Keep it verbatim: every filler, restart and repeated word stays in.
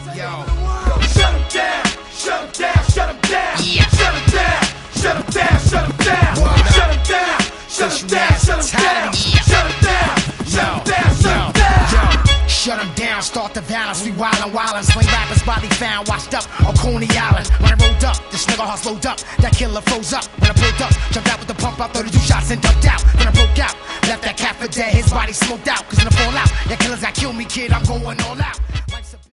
Yo. Shut him down, shut him down, shut him down. Yeah. Shut him down, shut him down, shut him down. Shut him down, shut him down, shut him down. Shut him down, shut him down, shut him down. Shut them down, start the violence, we wildin', wildin'. Sling rappers, body found, washed up on Coney Island. When I rolled up, this nigga heart slowed up. That killer froze up. When I pulled up, jumped out with the pump out, thirty-two shots and ducked out. When I broke out, left that cat for dead, his body smoked out. Cause in the fallout, that killers that killed me, kid, I'm going all out.